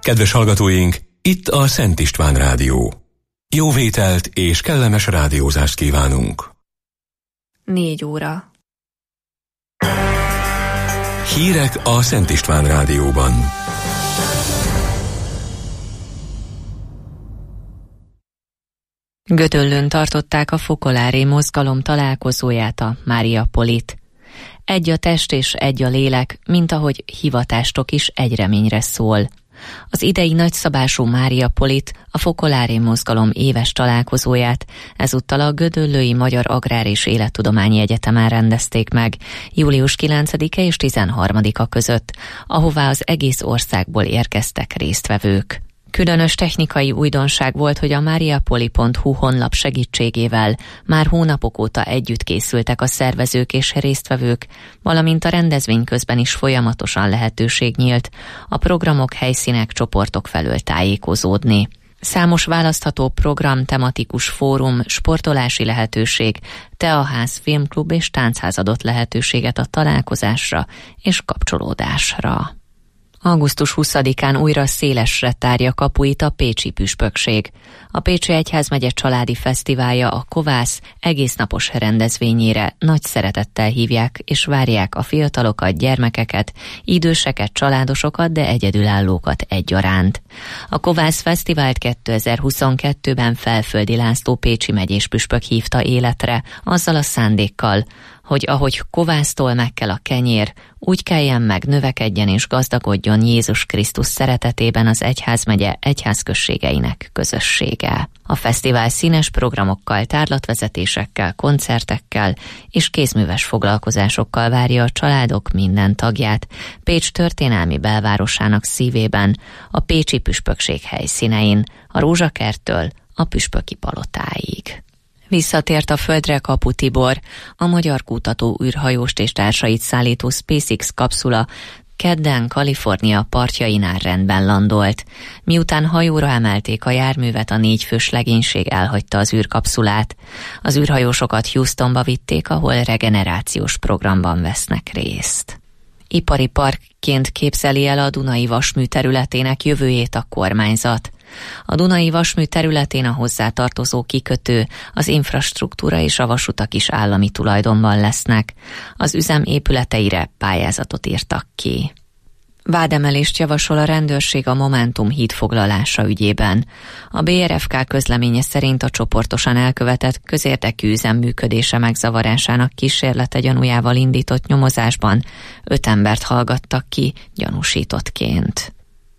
Kedves hallgatóink, itt a Szent István Rádió. Jó vételt és kellemes rádiózást kívánunk. 4 óra. Hírek a Szent István Rádióban. Gödöllőn tartották a fokolári mozgalom találkozóját, a Mariapolit. Egy a test és egy a lélek, mint ahogy hivatástok is egy reményre szól. Az idei nagyszabású Mariapolit, a fokolári mozgalom éves találkozóját ezúttal a Gödöllői Magyar Agrár és Élettudományi Egyetemen rendezték meg július 9-e és 13-a között, ahová az egész országból érkeztek résztvevők. Különös technikai újdonság volt, hogy a mariapoli.hu honlap segítségével már hónapok óta együtt készültek a szervezők és résztvevők, valamint a rendezvény közben is folyamatosan lehetőség nyílt a programok, helyszínek, csoportok felől tájékozódni. Számos választható program, tematikus fórum, sportolási lehetőség, teaház, filmklub és táncház adott lehetőséget a találkozásra és kapcsolódásra. Augusztus 20-án újra szélesre tárja kapuit a pécsi püspökség. A Pécsi Egyházmegye családi fesztiválja, a Kovász egésznapos rendezvényére nagy szeretettel hívják és várják a fiatalokat, gyermekeket, időseket, családosokat, de egyedülállókat egyaránt. A Kovász Fesztivált 2022-ben Felföldi László pécsi megyés püspök hívta életre, azzal a szándékkal, hogy ahogy kovásztól megkel a kenyér, úgy keljen meg, növekedjen és gazdagodjon Jézus Krisztus szeretetében az egyházmegye egyházközségeinek közössége. A fesztivál színes programokkal, tárlatvezetésekkel, koncertekkel és kézműves foglalkozásokkal várja a családok minden tagját Pécs történelmi belvárosának szívében, a pécsi püspökség helyszínein, a Rózsakerttől a püspöki palotáig. Visszatért a földre Kapu Tibor, a magyar kutató űrhajóst és társait szállító SpaceX kapszula kedden Kalifornia partjainál rendben landolt. Miután hajóra emelték a járművet, a 4 fős legénység elhagyta az űrkapszulát. Az űrhajósokat Houstonba vitték, ahol regenerációs programban vesznek részt. Ipari parkként képzeli el a Dunai Vasmű területének jövőjét a kormányzat. A Dunai Vasmű területén a hozzátartozó kikötő, az infrastruktúra és a vasutak is állami tulajdonban lesznek. Az üzem épületeire pályázatot írtak ki. Vádemelést javasol a rendőrség a Momentum híd foglalása ügyében. A BRFK közleménye szerint a csoportosan elkövetett közérdekű üzem működése megzavarásának kísérlete gyanújával indított nyomozásban 5 embert hallgattak ki gyanúsítottként.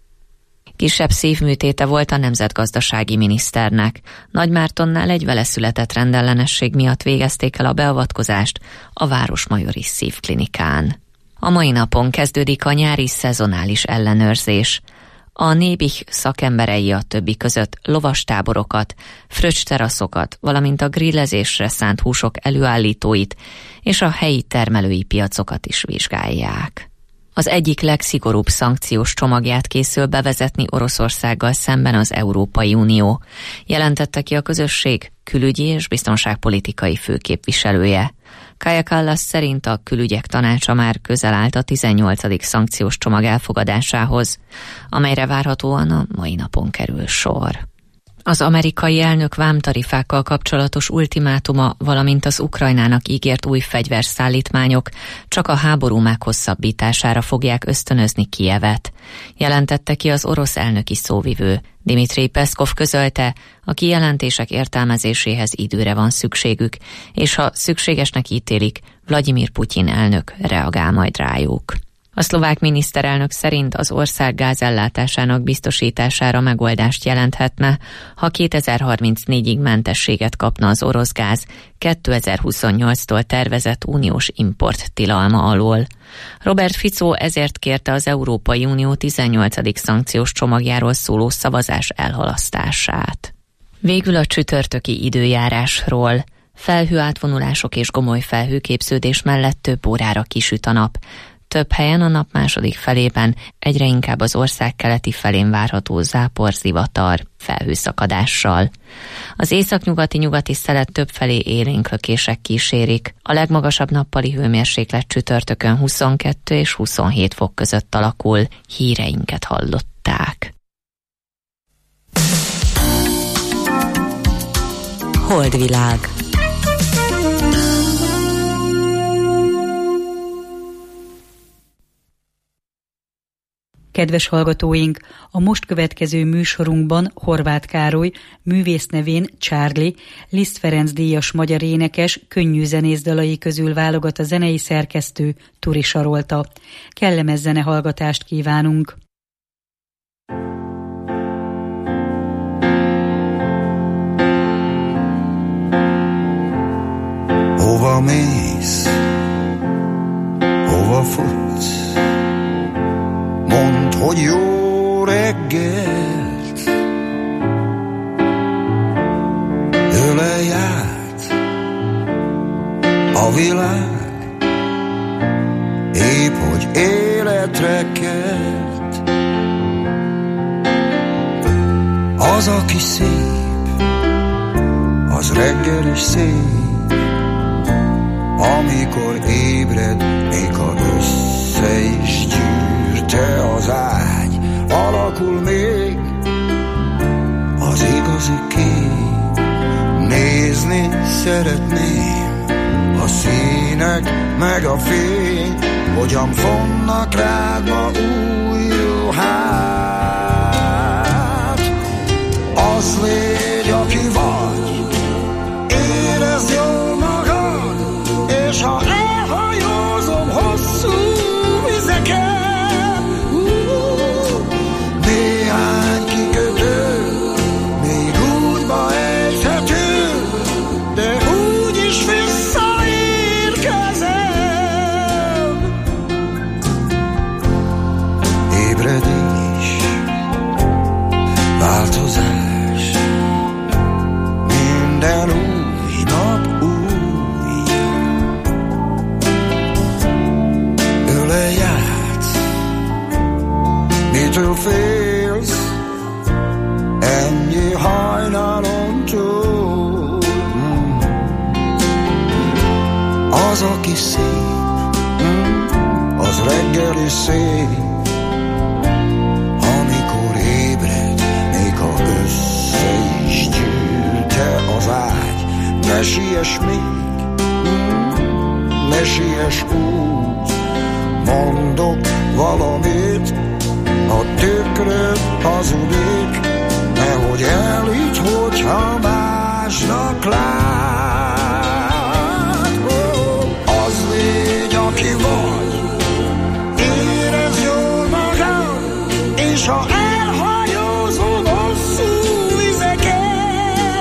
Kisebb szívműtéte volt a nemzetgazdasági miniszternek. Nagymártonnál egy vele született rendellenesség miatt végezték el a beavatkozást a Városmajori Szívklinikán. A mai napon kezdődik a nyári szezonális ellenőrzés. A Nébih szakemberei a többi között lovastáborokat, fröccsteraszokat, valamint a grillezésre szánt húsok előállítóit és a helyi termelői piacokat is vizsgálják. Az egyik legszigorúbb szankciós csomagját készül bevezetni Oroszországgal szemben az Európai Unió, jelentette ki a közösség külügyi és biztonságpolitikai főképviselője. Kaja Kallas szerint a külügyek tanácsa már közel állt a 18. szankciós csomag elfogadásához, amelyre várhatóan a mai napon kerül sor. Az amerikai elnök vámtarifákkal kapcsolatos ultimátuma, valamint az Ukrajnának ígért új fegyverszállítmányok csak a háború meghosszabbítására fogják ösztönözni Kijevet, jelentette ki az orosz elnöki szóvivő. Dmitrij Peszkov közölte, a kijelentések értelmezéséhez időre van szükségük, és ha szükségesnek ítélik, Vladimir Putyin elnök reagál majd rájuk. A szlovák miniszterelnök szerint az ország gázellátásának biztosítására megoldást jelenthetne, ha 2034-ig mentességet kapna az orosz gáz 2028-tól tervezett uniós import tilalma alól. Robert Fico ezért kérte az Európai Unió 18. szankciós csomagjáról szóló szavazás elhalasztását. Végül a csütörtöki időjárásról. Felhőátvonulások és gomoly felhőképződés mellett több órára kisüt a nap. Több helyen a nap második felében egyre inkább az ország keleti felén várható zápor, zivatar, felhőszakadással. Az északnyugati szelet többfelé élénk lökések kísérik. A legmagasabb nappali hőmérséklet csütörtökön 22 és 27 fok között alakul. Híreinket hallották. Holdvilág. Kedves hallgatóink, a most következő műsorunkban Horváth Károly, művész nevén Charlie, Liszt Ferenc díjas magyar énekes, könnyű zenész közül válogat a zenei szerkesztő Turi Sarolta. Kellemes zenehallgatást kívánunk! Hova mész? Hova futsz? Mondd, hogy jó reggelt. Ölelj át a világ, épp hogy életre kelt. Az, aki szép, az reggel is szép, amikor ébred, még ha össze is gyűrte az ágy, alakul még az igazi kép. Nézni szeretném a színek meg a fény, hogyan fonnak rád ma új ruhát. Az légy, aki vagy, érezd jól magad, és ha elhajózom hosszú vizeken, néhány kikötő még útba ejthető, de úgyis visszaérkezem. Ébredés, változás, minden új nap új. Ölelj át, mitől félsz, ennyi hajnalon túl. Az, aki szép, az reggel is szép, amikor ébred, még ha össze is gyűrte az ágy. Ne siess még, ne siess úgy, mondok valamit, a tükröd hazudik, nehogy elhidd, hogyha másnak lát. Az légy, aki vagy, érezd jól magad, és ha elhajózol hosszú vizeken,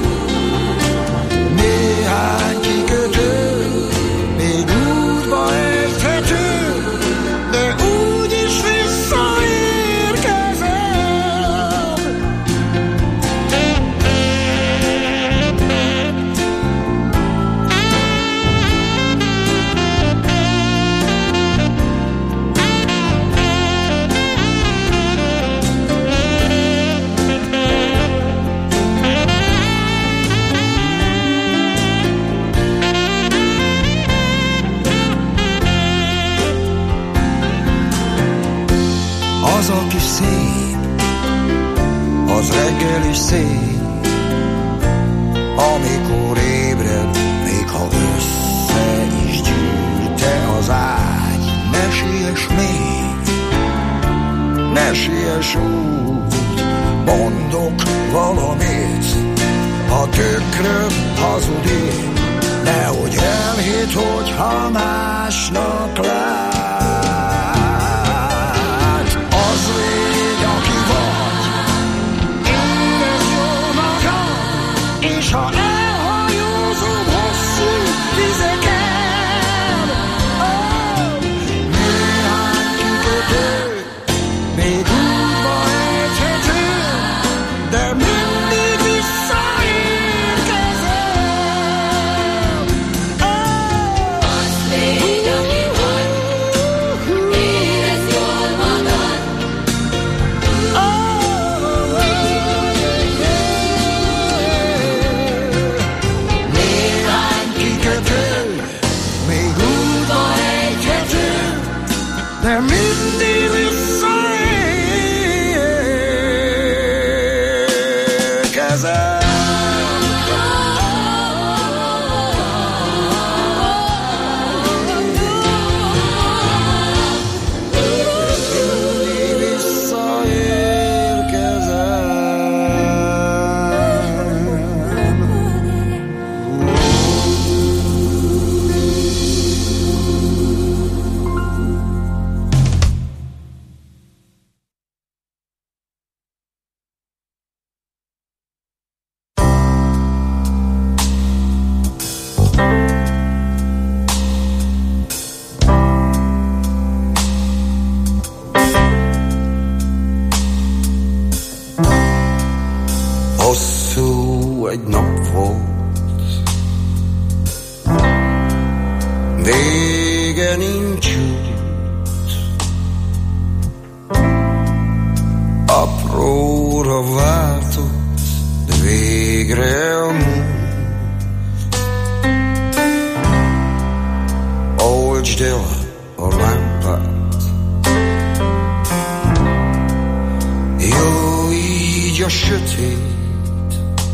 néhány kikötő még útba érthető, de úgyis visszaérkezem. Az, aki szép, az reggel is szép, amikor ébred, még ha össze is gyűrte az ágy. Ne siess még, ne siess úgy, mondok valamit, a tükröd hazudik, nehogy elhidd, hogyha másnak lát. Az légy, aki vagy, érezd jól magad, és ha elhajózom hosszú vizeken, néhány kikötő még útba ejthető, de mindig visszaérkezem. Az légy, aki vagy, érezd jól magad. Néhány kikötő még útba ejthető, de mindig visszaérkezem. egy nap volt, vége nincs út, apróra váltott, de végre a múlt. Olcsd el a lámpát, jó így a sötét,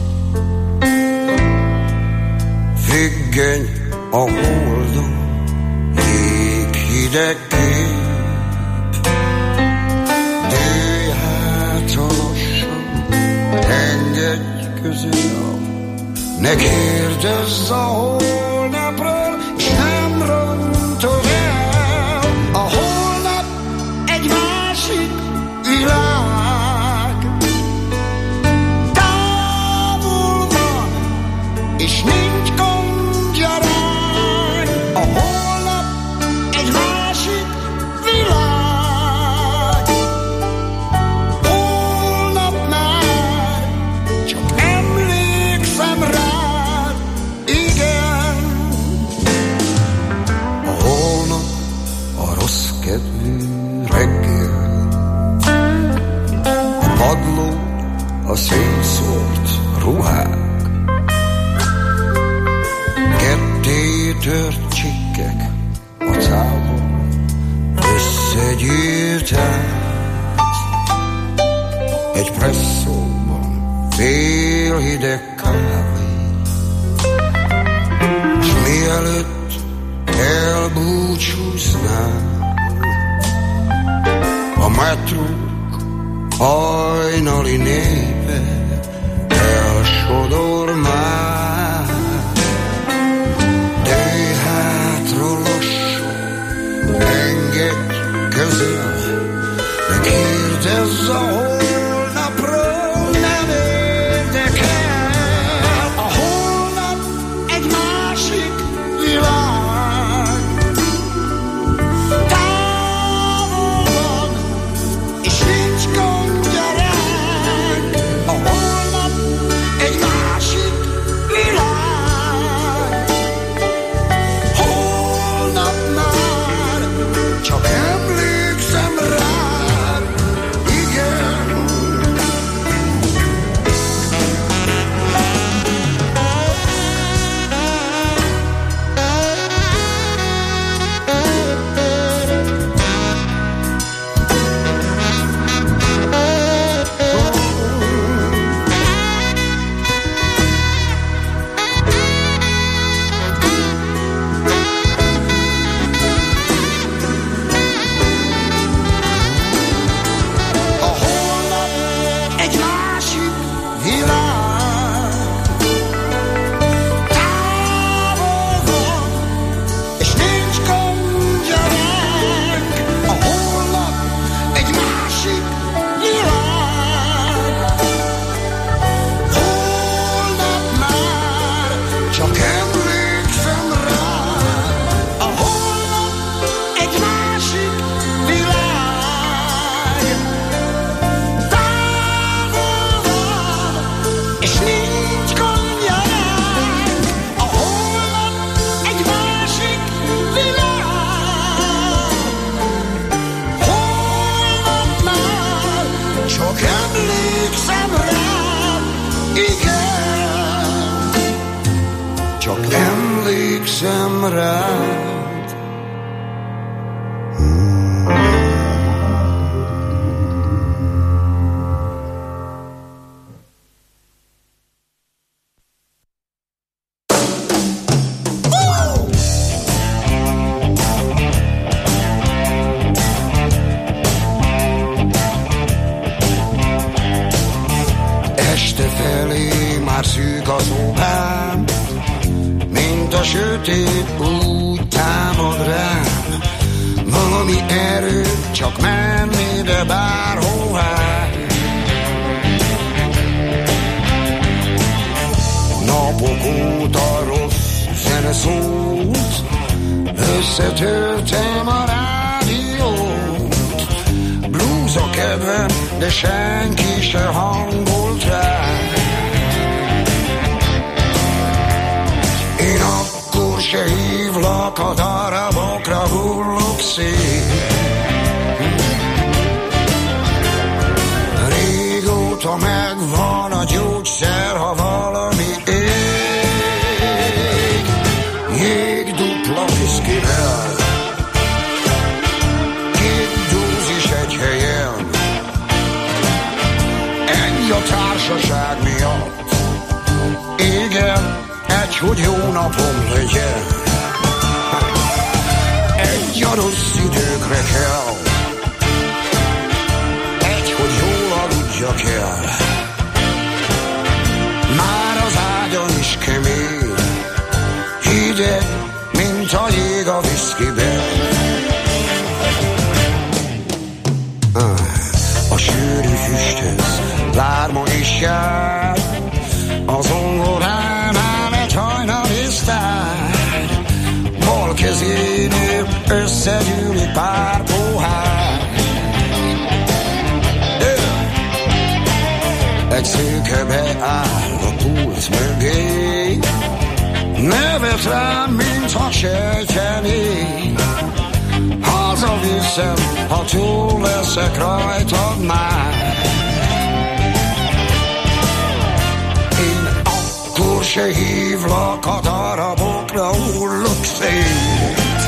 függöny a holdon, jéghideg kép, dőj hátra lassan, engedj közel, ne kérdezz a holnapról, s nem rontod el. A holnap egy másik világ, távol van, és nincs gondja rád. A holnap egy másik világ, holnap már csak emlékszem rád, igen. A holnap a rossz kedvű reggel, a padló a szétszórt ruhák, ketté tört csikkek a cállon, összegyűjt át. Egy presszóban félhideg kávé, s mielőtt elbúcsúznál, a metrók hajnali népe elsodor már. Dőj hátra lassan, engedj közel, de kérdezz a holnapról, nem érdekel. A holnap egy másik világ, távol van, és nincs gondja ránk. A holnap egy másik világ, holnap már csak emlékszem rád, igen. A holnap egy másik világ, távol van, és nincs gondja ránk. A holnap egy másik világ, holnap már csak emlékszem rád. A holnap egy másik világ, távol van, és nincs gondja ránk. A holnap egy másik világ, holnap már csak emlékszem rád, igen. Csak emlékszem rád. Este felé már szűk az óvám, mint a sötét úgy támad rám. Valami erő, csak menni, de bárhová. Napok óta rossz zene szólt, összetörtem a rádiót. Blues a kedvem, de senki se hangolt rá. se hívlak, a darabokra hullok szét. Régóta megvan a gyógyszer, ha valami ég. Jég dupla viszkivel, 2 dózis egy helyen. Ennyi a társaság miatt, igen, egy, hogy jó napom legyen. Egy a rossz időkre kell, egy, hogy jól aludjak el. Már az ágyam is kemény, hideg, mint a jég a viszkiben. A sűrű füsthez lárma is jár, a zongoránál egy hajnali sztár. Bal kezénél összegyűlik pár pohár. Egy szőke beáll a pult mögé, nevet rám, mintha sejtené. Hazaviszem, ha túl leszek rajtad már. Én akkor se hívlak, a darabokra hullok szét.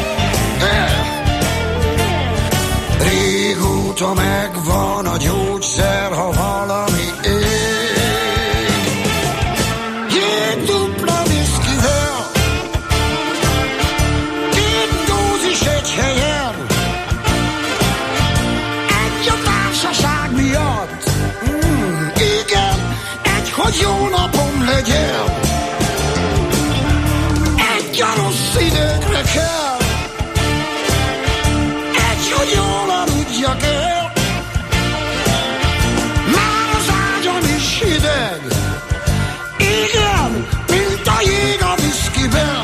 Régóta megvan a gyógyszer, ha valami ég. Jég dupla viszkivel, 2 dózis egy helyen. Egy a társaság miatt, igen, egy, hogy jó napom legyen. Egy a rossz időkre kell, egy, hogy jól aludjak el. Már az ágyam is hideg, igen, mint a jég a viszkiben.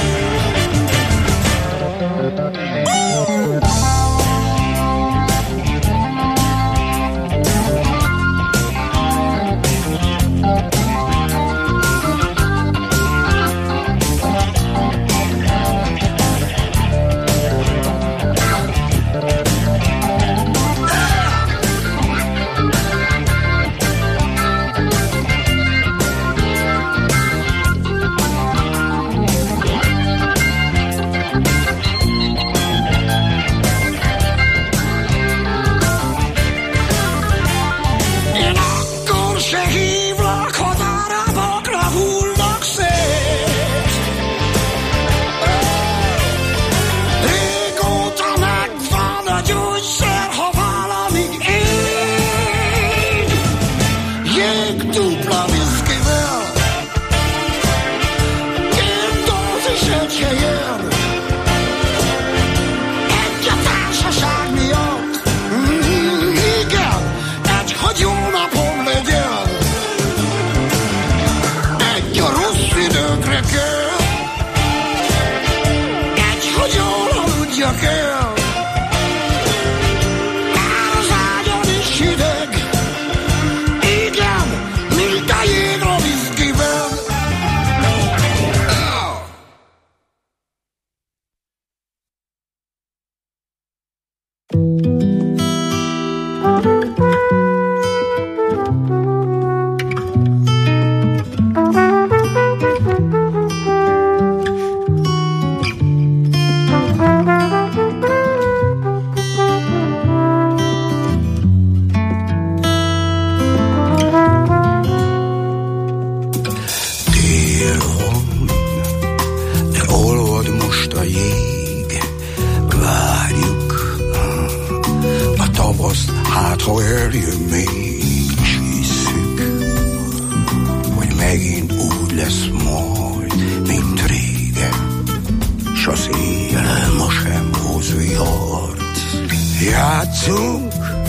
Játszunk,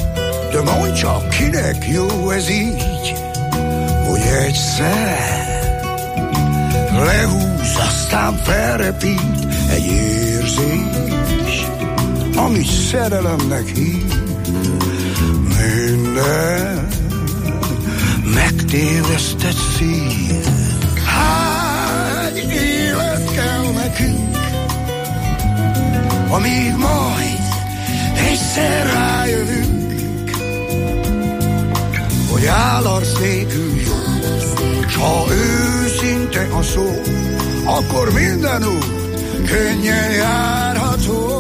de mondd csak, kinek jó ez így, hogy egyszer lehúz, aztán felrepít egy érzés, ami szerelemnek hív. Minden megtévesztett szív. Hány élet kell nekünk, amíg majd egyszer rájövünk, hogy állarc nélkül jó, s ha őszinte a szó, akkor minden út könnyen járható.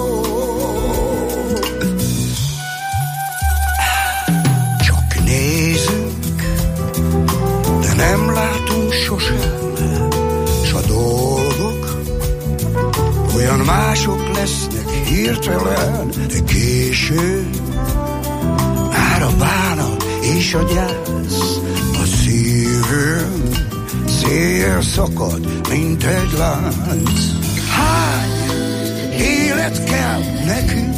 Csak nézünk, de nem látunk sosem, s a dolgok olyan mások lesznek hirtelen, de késő már a bánat és a gyász a szívünk széjjel szakad, mint egy lánc. Hány élet kell nekünk,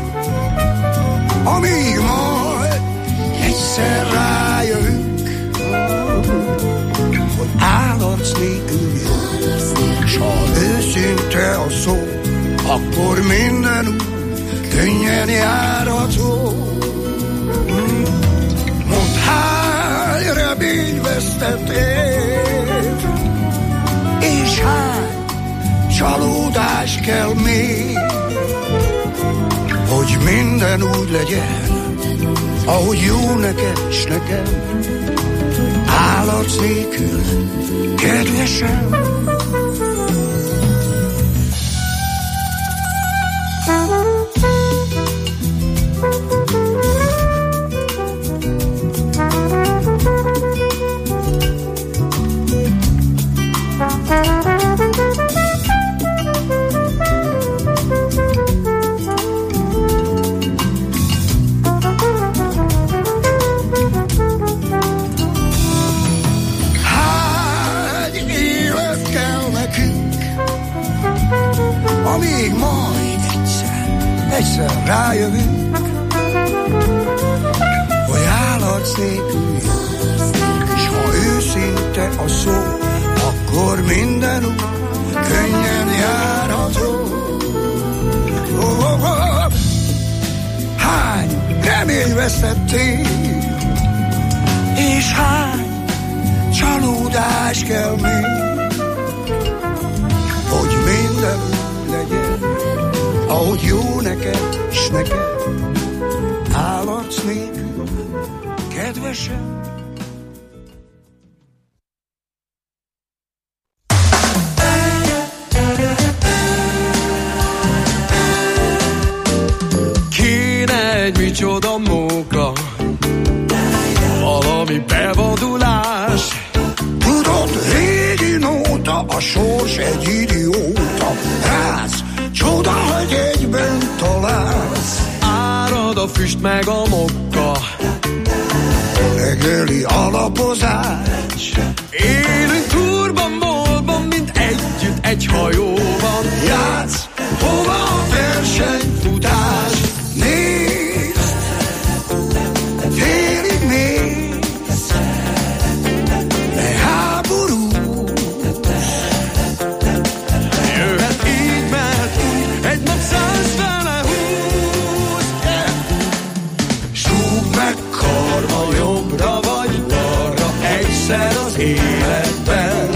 amíg majd egyszer rájövünk, hogy állarc nélkül jó, s ha őszinte a szó, akkor minden út könnyen járható. Mondd, hány reményvesztett év, és hány csalódás kell még, hogy minden úgy legyen, ahogy jó neked s nekem, állarc nélkül, kedvesem. Amíg majd egyszer rájövünk, hogy állarc nélkül jó, és ha őszinte a szó, akkor minden út könnyen járható. Hány reményvesztett év, és hány csalódás kell még, hogy minden út legyen, ahogy jó neked s neked, állarc nélkül, kedvesem. Kéne egy micsoda móka, valami bevadulás. Tudod, régi nóta, a sors egy idióta, rász, csoda, hogy egyben találsz. Árad a füst meg a mokka, reggeli alapozás. élünk túrban, boltban, mint együtt egy hajóban. Játsz, hova a versenyfutás? Nézd, félig mész, ne háborúz. Jöhet így, mehet úgy, egy nap 100 fele húz. Súgd meg karma jobbra vagy balra, Egyszer az életben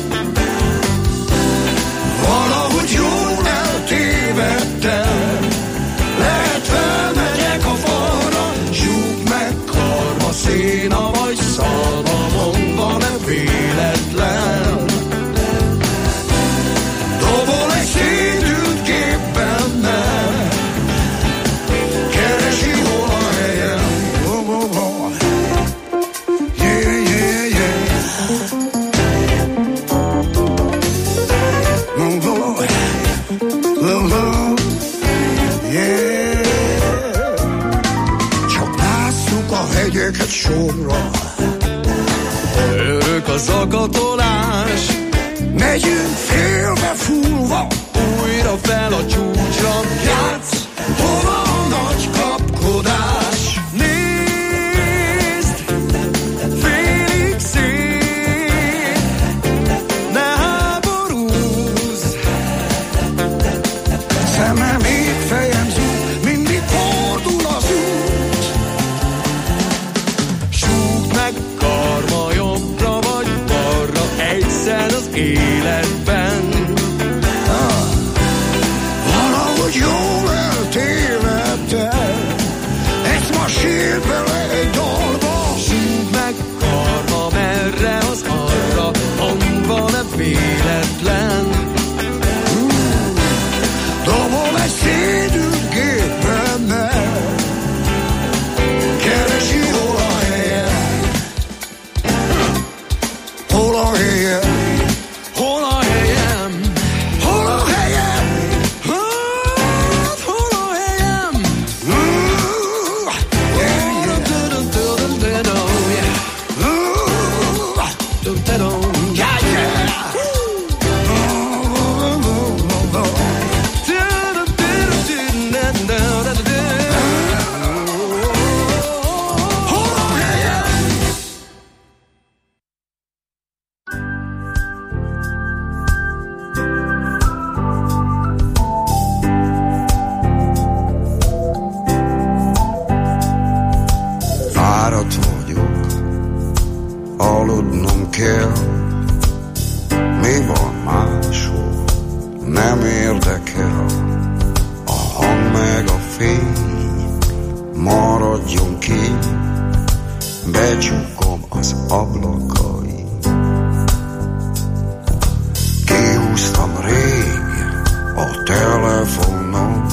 valahogy jól eltévedtem. Lehet felmegyek a falra, súgd meg karma, széna vagy szalma, mondva nem véletlen. dobol egy szédült kép bennem, keresi hol a helyem. Oh, oh, oh. Yeah, yeah, yeah. Oh, oh. Oh, oh. Yeah. Csak másszuk a hegyeket sorra, Örök a zakatolás, megyünk félbe fúlva, újra fel a csúcsra. játsz, hova a nagy kapkodás. Nézd, félig szép, ne háborúzz. Szemem ég, fejem zúg, mindig fordul az út. Súgd meg karma jobbra vagy balra, egyszer az életben. kell, mi van máshol, nem érdekel. A hang meg a fény, maradjon ki, becsukom az ablakai. Kihúztam rég a telefonom,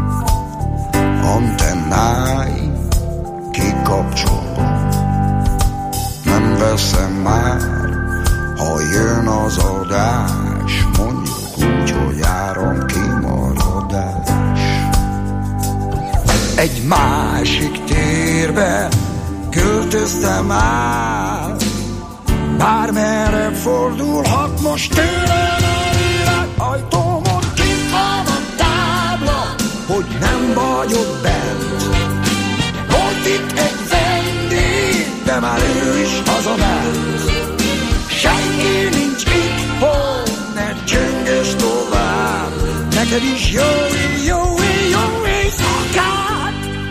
antennái kikapcsolom. Nem veszem már, ha jön az adás, mondjuk úgy, hogy áramkimaradás. Egy másik térbe költöztem át, bármerre fordulhat most tőlem a világ. Ajtómon kint van a tábla, hogy nem vagyok bent. Volt itt egy vendég, de már ő is hazament. Senki nincs itt, hol ne csönges tovább. Neked is jó éjszakát.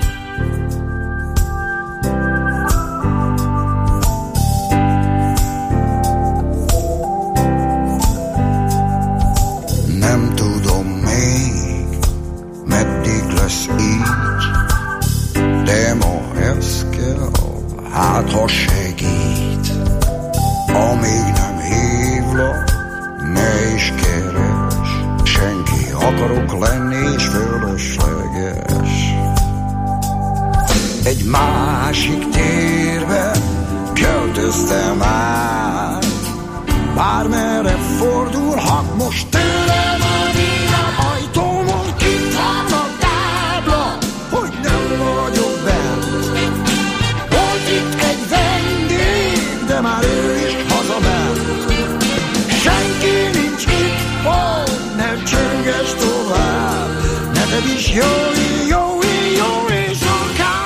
Nem tudom még, meddig lesz így, de ma ez kell, hát ha segít. Amíg nem hívlak, ne is keres, senki akarok lenni és fölösleges. Egy másik térbe költöztem át, bármerre fordulhat most tőlem a világ. Ajtómon kint van a tábla, hogy nem vagyok bent. Volt itt egy vendég, de már ő is hazament. Senki nincs itt, hol ne csönges tovább. Neked is jó éjszakát.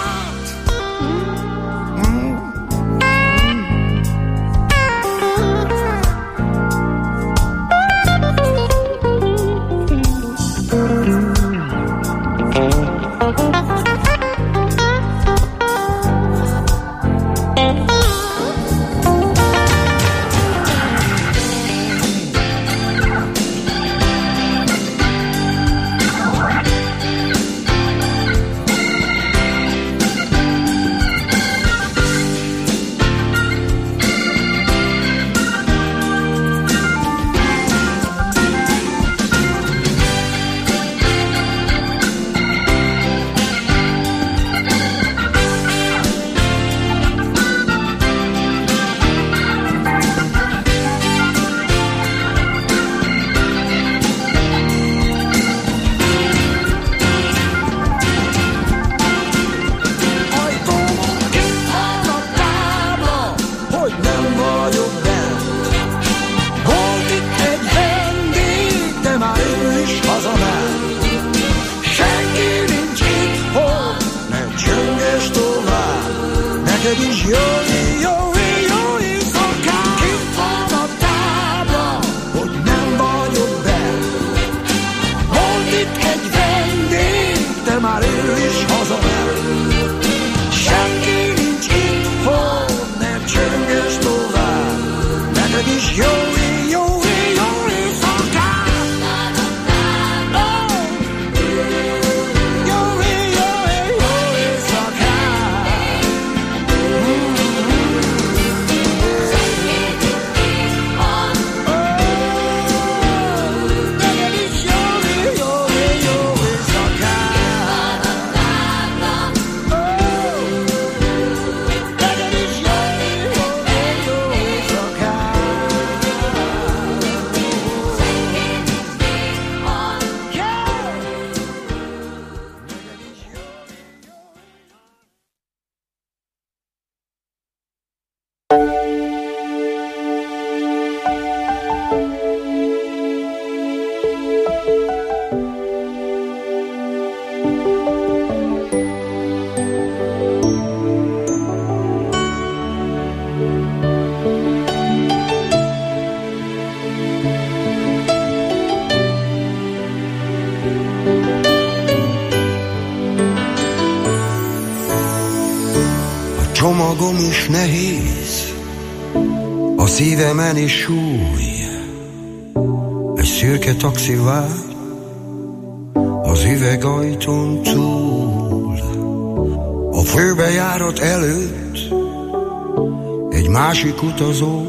Csomagom is nehéz, A szívemen is súly, egy szürke taxi vár az üvegajtón túl. A főbejárat előtt egy másik utazó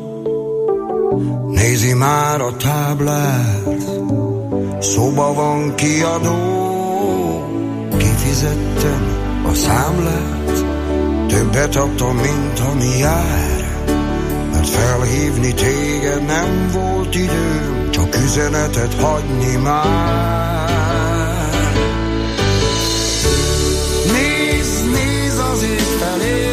nézi már a táblát, szoba van, kiadó. Kifizettem a számlát, többet adtam, mint ami jár, mert felhívni téged nem volt időm, csak üzenetet hagyni már. Nézd az ég felé,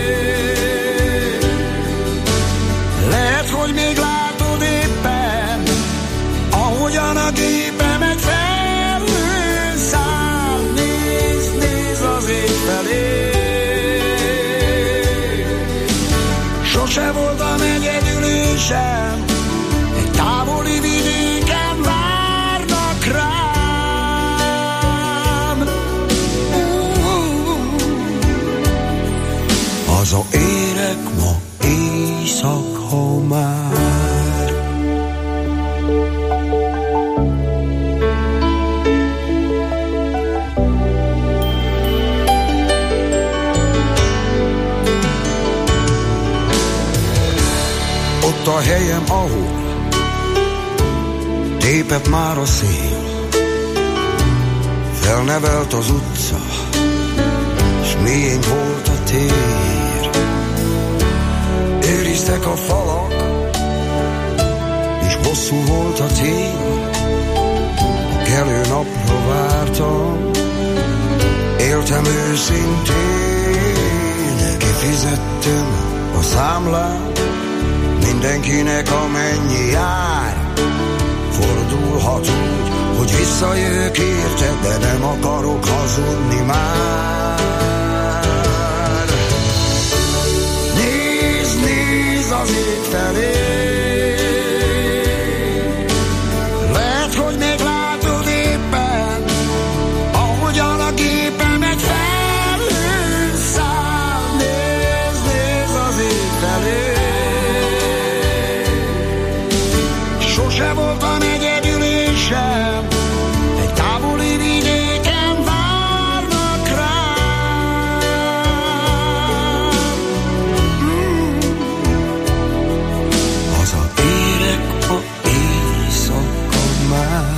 lehet, hogy még látod éppen, ahogyan a gépemet felhőn száll. Nézd az ég felé, sose voltam egyedül én sem, egy távoli vidéken várnak rám. Haza érek ma éjszaka már. Ott a helyem, ahol tépett már a szél, felnevelt az utca, s mélyén volt a tér. Őriztek a falak, és hosszú volt a tél. A kelő napra vártam, éltem őszintén. Kifizettem a számlát, mindenkinek amennyi jár. Fordulhat úgy, hogy visszajövök érted, de nem akarok hazudni már. Nézd az ég felé, lehet, hogy még látod éppen, ahogyan a gépemet felhőn száll. Nézd az ég felé, sose voltam egyedül én sem, egy távoli vidéken várnak rám. Haza érek ma éjszaka már.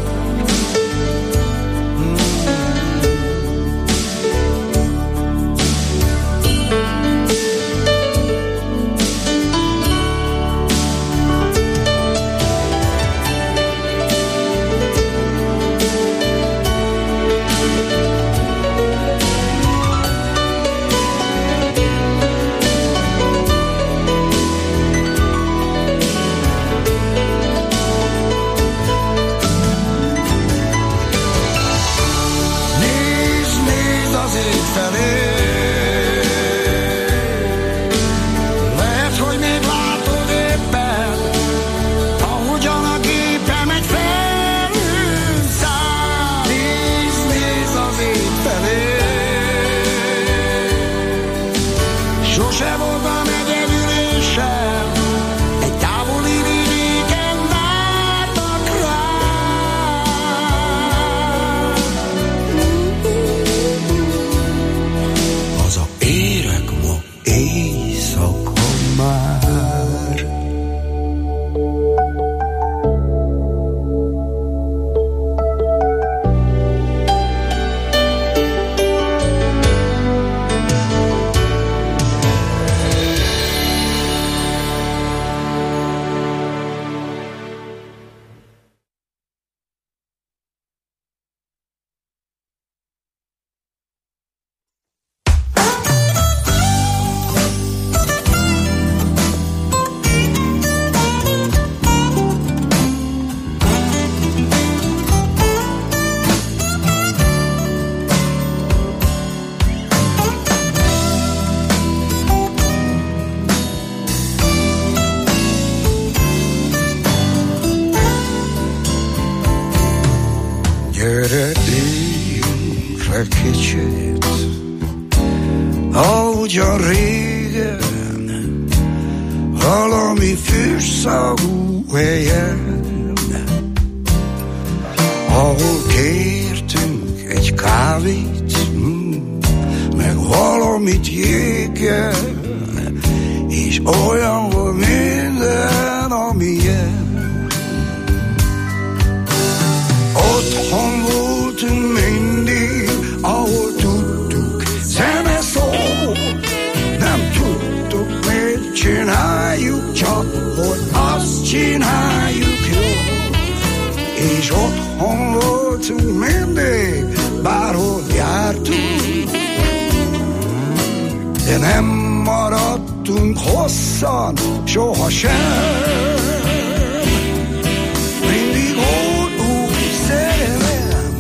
Lehet, hogy még látod éppen, ahogyan a gépemet felhőn száll. Nézd az ég felé, sose voltam egyedül én sem, egy távoli vidéken várnak rám. Haza érek ma éjszaka már. Gyere, éljünk le kicsit, ahogyan régen, valami füstszagú helyen, ahol kértünk egy kávét, meg valamit jéggel, és olyan volt minden, amilyen. Otthon voltunk mindig, ahol tudtuk, zene szól, nem tudtuk, mit csináljuk, csak hogy azt csináljuk jól. És otthon voltunk mindig, bárhol jártunk, de nem maradtunk hosszan, sohasem. Mindig volt új szerelem,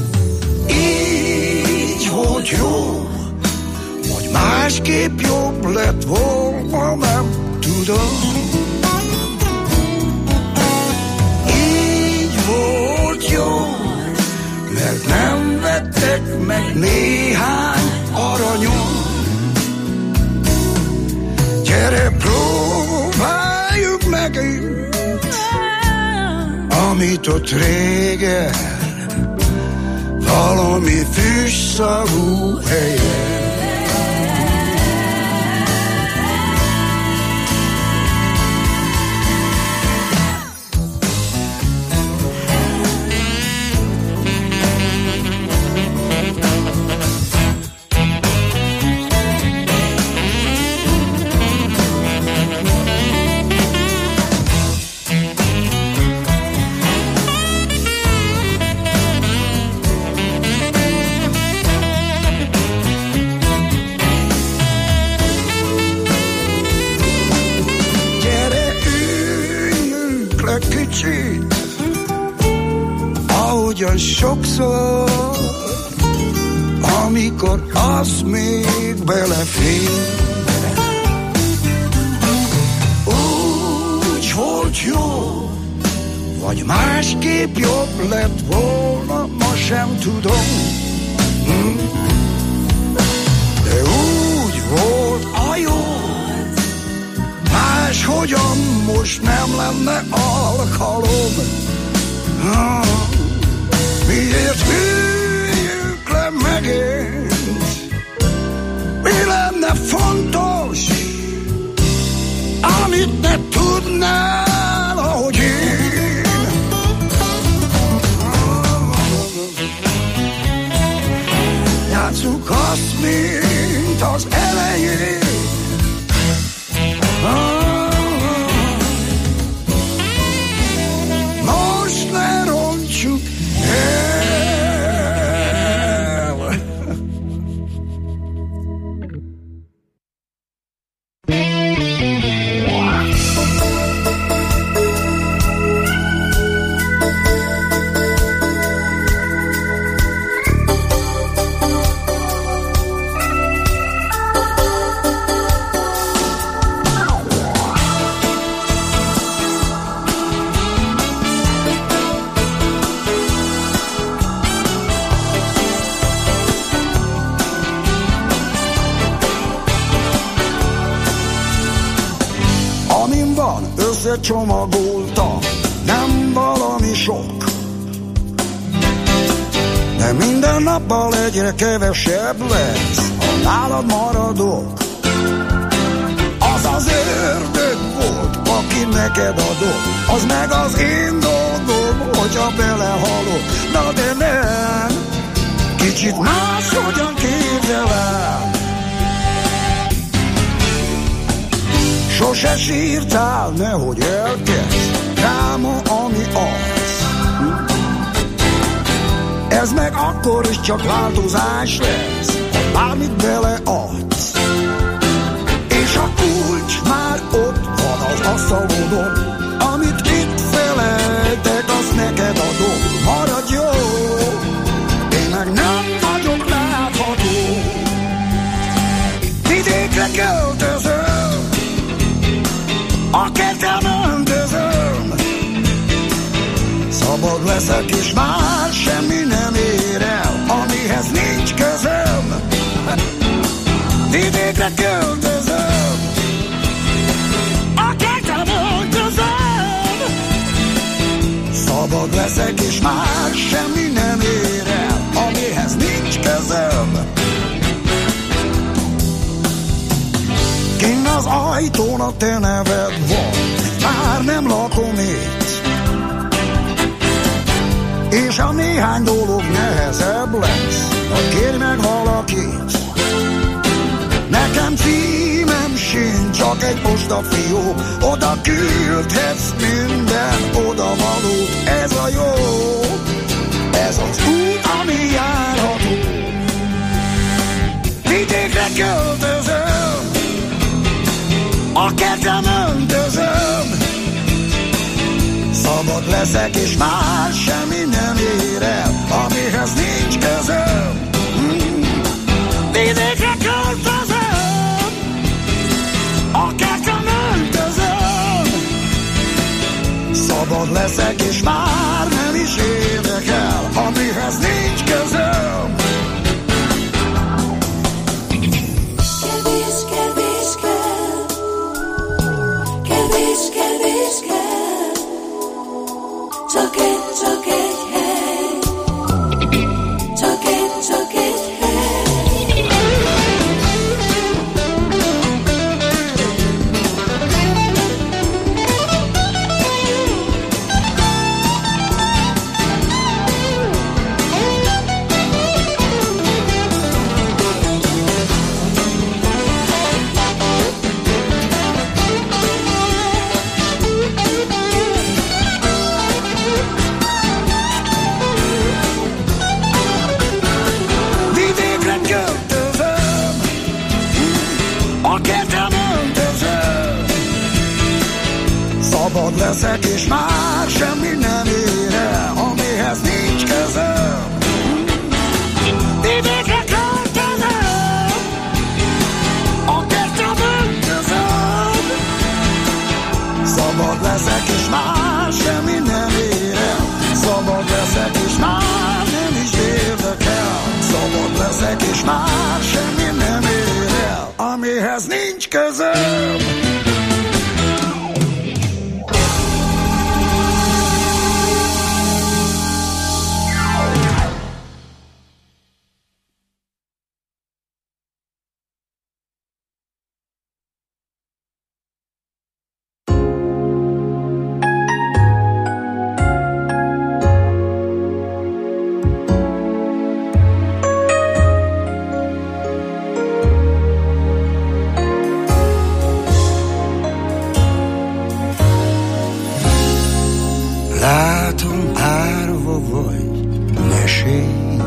így volt jó, vagy másképp jobb lett volna, nem tudom. Így volt jó, mert nem vettek meg néhány aranyom. Gyere, próbáljuk megint, amit ott régen, valami füstszagú helyen. Ahogyan sokszor, amikor az még belefér, úgy volt jó, vagy másképp jobb lett volna, ma sem tudom. De úgy volt a jó, máshogyan most nem lenne alkalom. Miért hűljük le megint? Mi lenne fontos, amit ne tudnál, ahogy én? Játsszuk azt, mint az elején. Most ne rontsuk el. Csomagolta, nem valami sok, de minden nappal egyre kevesebb lesz, ha nálad maradok. Az az ördög volt, aki neked adott, az meg az én dolgom, hogyha belehalok. Na de nem, kicsit máshogyan képzelem. Sose sírtál, nehogy elkezd, dráma, ami az. Ez meg akkor is csak változás lesz, ha bármit beleadsz. És a kulcs már ott van az asztalodon, amit itt felejtek, azt neked adom. Maradj jó, én meg nem vagyok látható. Vidékre költözöm, a kertem öntözöm, szabad leszek és már semmi nem ér el, amihez nincs közöm. Vidékre költözöm, a leszek, és már semmi nem ér el, amihez nincs közöm. Kinn az ajtón a te neved van, már nem lakom itt, és a néhány dolog nehezebb lesz, ha kérj meg valakit. Nekem címem sincs, csak egy postafió, oda küldhetsz minden odavalót. Ez a jó, ez az út, ami járható. Vidékre költözöm, a kertem öntözöm, szabad leszek, és már semmi nem ér el, amihez nincs közöm. Vidékre költözöm, a kertem öntözöm, szabad leszek, és már nem is érdekel, amihez nincs közöm. Kevés, kevés kell, kevés, kevés kell, csak egy hely, csak egy hely. Szabad leszek, és már semmi nem ér el, amihez nincs közöm. Vidékre költözöm, a kertem öntözöm, szabad leszek, és már semmi nem ér el, szabad leszek, és már nem is érdekel, szabad leszek, és már semmi nem ér el, amihez nincs közöm. Látom, árva vagy, mesélj.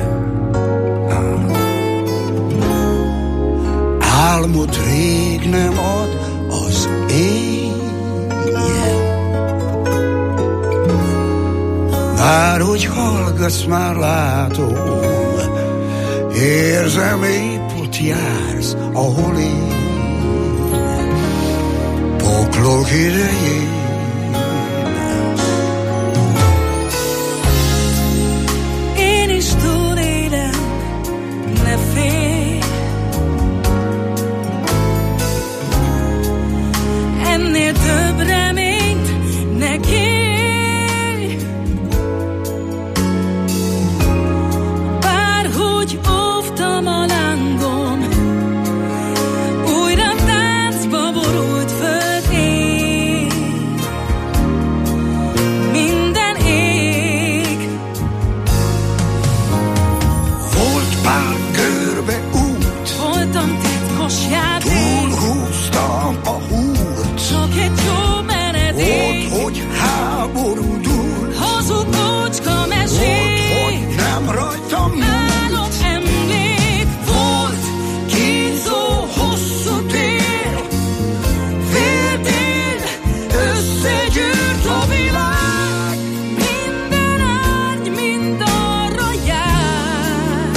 Álmod rég nem ad az éjjel. Bár hogy hallgatsz, már látom, érzem, épp ott jársz, ahol én. Poklok idején ennél több reményt ne kérj. Bárhogy óvtam a lángom, újra táncba borult föld ég. Minden ég. volt pár körbe út, Voltam titkos játék, túlhúztam a húrt. csak egy jó menedék. Ott, hogy háború dúl, Hazug ócska mesék, ott, hogy nem rajtam múlt. álom emlék volt, kínzó hosszú tél, féltél, összegyűrt a világ, minden árny mind arra jár.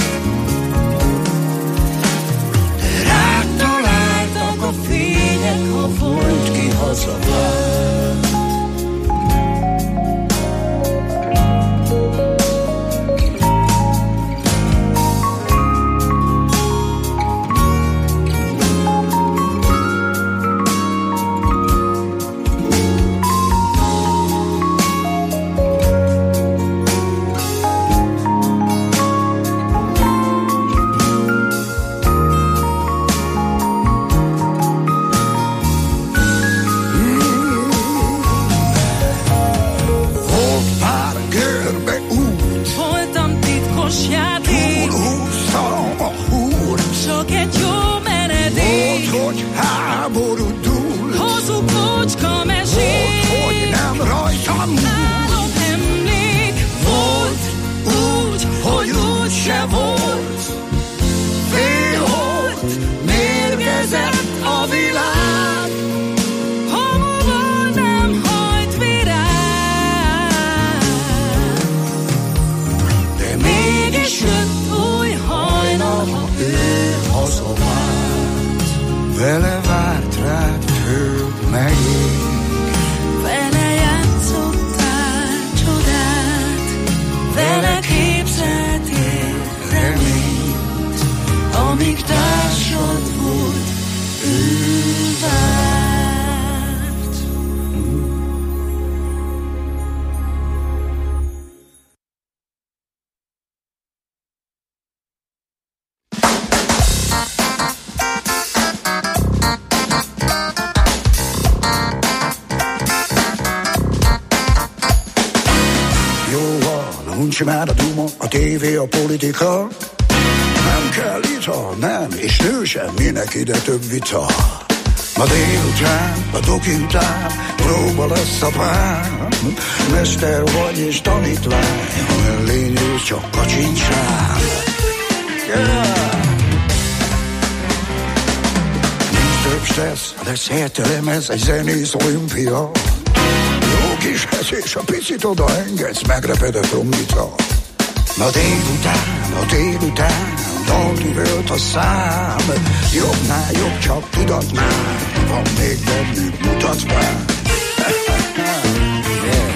Rád találtak a fények, ha volt ki hazavár. hazavált, vele várt rád föld meg ég. Vele játszottál csodát, vele képzeltél reményt, amíg társad volt, ő várt. Nincs már a duma, a tévé, a politika. Nem kell ita, nem, és nő sem, minek ide több vita. Ma délután, a doki után, próba lesz a pár. Mester vagy és tanítvány, ha mellényül csak kacsincs rám. Yeah. Nincs több stressz, lesz értelemez, egy zenész olimpia. Jó kis eszés, a picit odaengedsz, megreped a trombita. Ma délután, daltüvölt a szám. Jobbnál jobb, csak tudatnál, van még bennük mutatván. Yeah.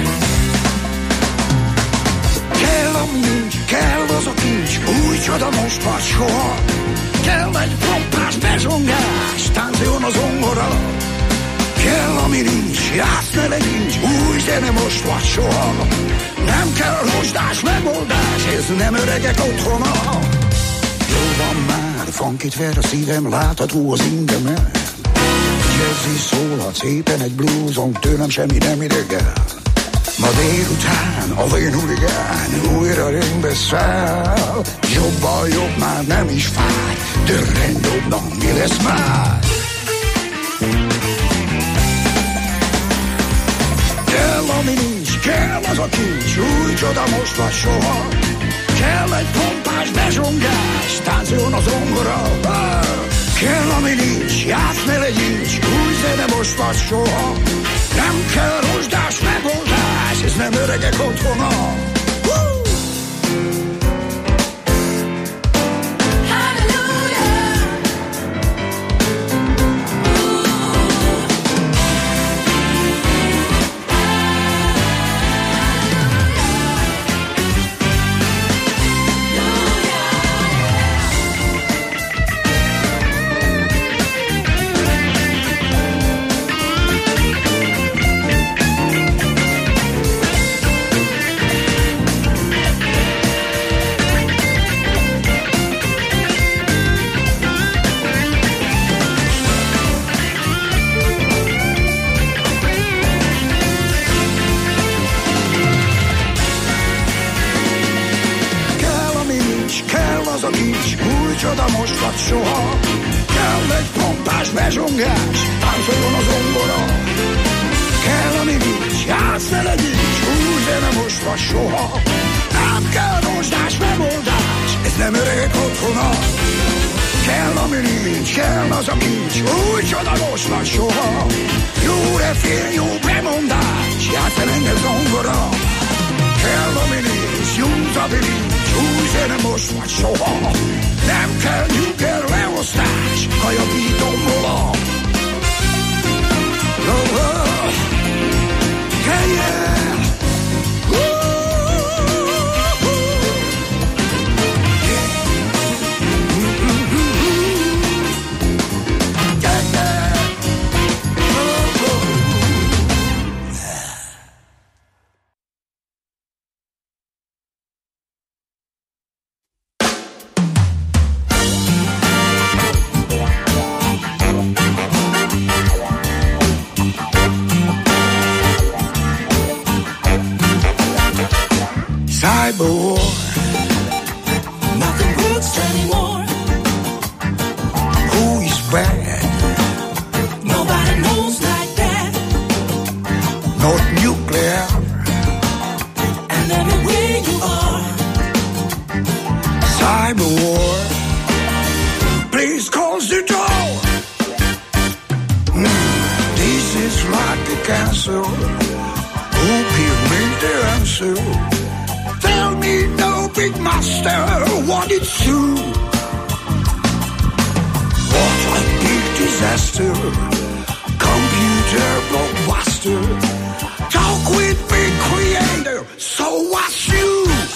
Kell, ami nincs, kell az a kincs, új csoda most vagy soha. Kell egy pompás bezsongás, táncoljon a zongora. Kell, ami nincs, játsz ne legyincs, új zene most vagy soha. Nem kell rozsdás megoldás, ez nem öregek otthona. Jó van már, funkit ver a szívem, látható az ingemen. Jazzy szólhat szépen egy blueson, tőlem semmi nem idegen. Ma délután a vén huligán újra ringbe száll. Jobban jobb már nem is fáj, törren dobnak, mi lesz már? Kell, ami nincs, kell az a kincs, új csoda most vagy soha. Kell egy pompás bezsongás, táncoljon a zongora. Kell, ami nincs, játsz ne legyincs, új zene most vagy soha. Nem kell rozsdás megoldás, ez nem öregek otthona. Soha. Kell egy pompás bezsongás, táncoljon a zongora. Kell, ami nincs, játsz ne legyincs, új zene most vagy soha. Nem kell rozsdás megoldás, ez nem öregek otthona. Kell, ami nincs, kell az a kincs, új csoda most vagy soha. Jó refén, jó bemondás, játsz ne lenne zongora. Kell, ami nincs, jó zabilincs, új zene most vagy soha. Nem kell nyuger leosztás, kajabítom mola. Yeah, yeah. Cyber nothing works anymore. Who is bad? Nobody knows like that. Not nuclear. And everywhere you are. Cyber war. Please close the door. This is like a cancer. Who give me the answer? Tell me, no big master, what it's true. master, computer blockbuster. Talk with big creator, so what's you?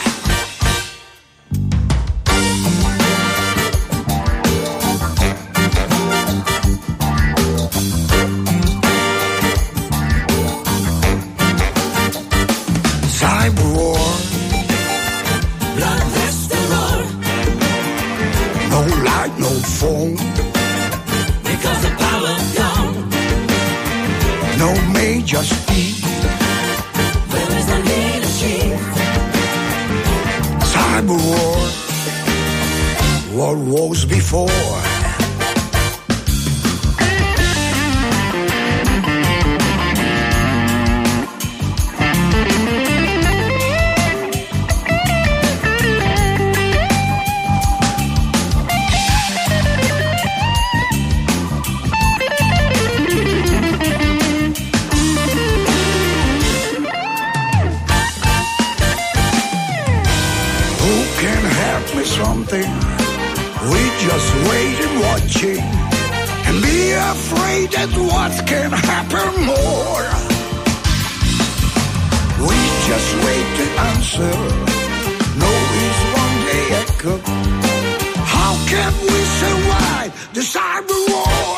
Cyber war, blood rest the roar. No light, no phone, because the power gone. No major speed, there is no leadership. Cyber war, what was before? Something we just wait and watching and be afraid that what can happen more. We just wait to answer. No is one day echo. How can we survive the cyber war?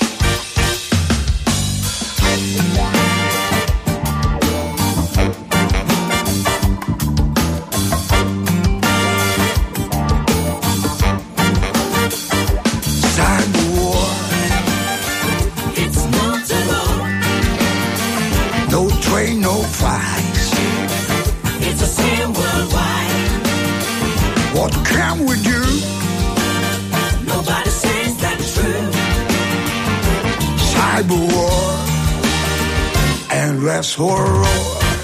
No fights. It's a sin worldwide. What can we do? Nobody says that's true. Cyber war and less horror.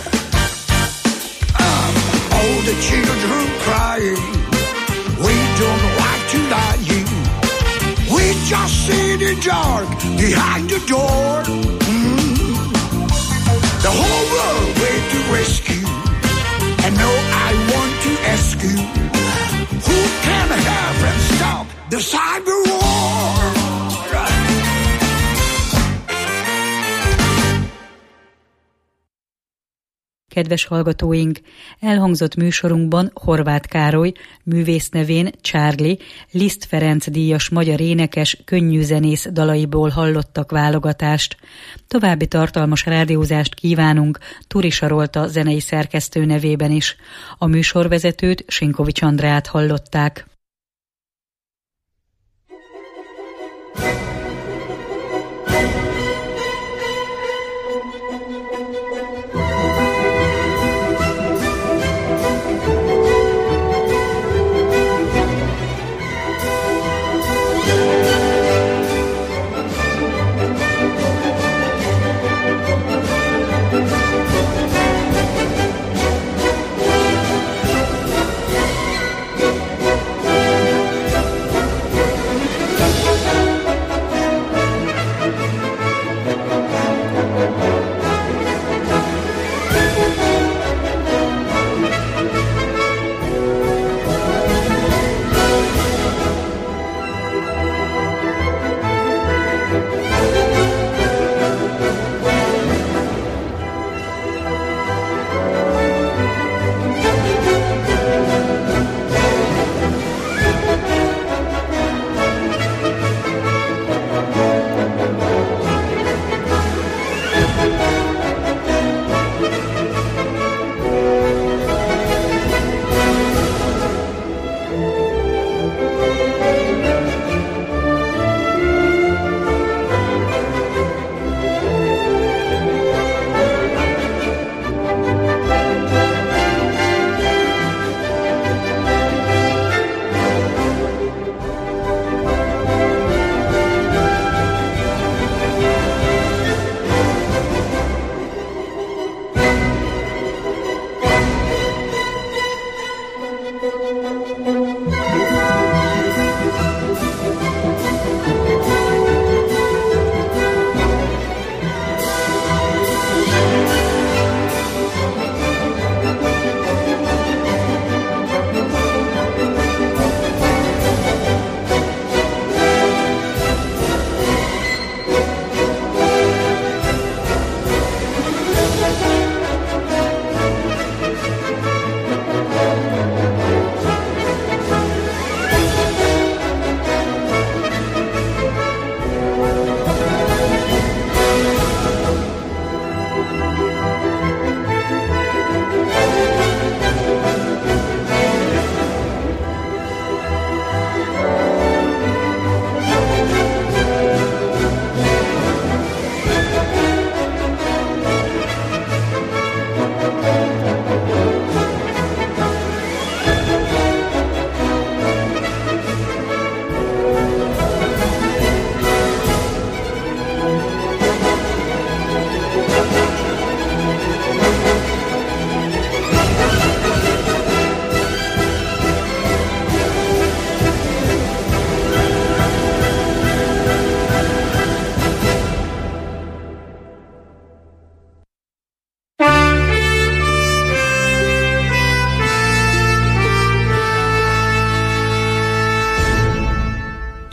All the children crying. We don't like to die. We just see the dark behind the door. The whole world wait to rescue. And now I want to ask you, who can help and stop the cyber war? Kedves hallgatóink, elhangzott műsorunkban Horváth Károly, művész nevén Charlie, Liszt Ferenc díjas magyar énekes, könnyűzenész dalaiból hallottak válogatást. További tartalmas rádiózást kívánunk Turi Sarolta zenei szerkesztő nevében is. A műsorvezetőt, Sinkovics Andrát hallották.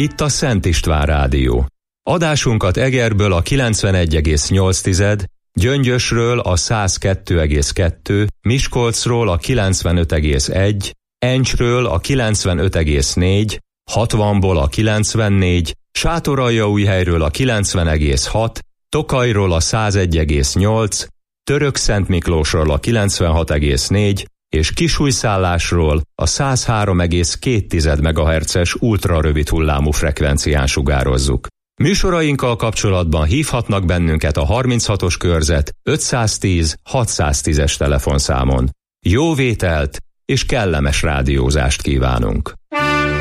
Itt a Szent István Rádió. Adásunkat Egerből a 91,8, Gyöngyösről a 102,2, Miskolcról a 95,1, Encsről a 95,4, 60-ból a 94, Sátoraljaújhelyről a 90,6, Tokajról a 101,8, Törökszentmiklósról a 96,4 és Kisújszállásról a 103,2 MHz-es ultrarövid hullámú frekvencián sugározzuk. Műsorainkkal kapcsolatban hívhatnak bennünket a 36-os körzet 510 610-es telefonszámon. Jó vételt és kellemes rádiózást kívánunk!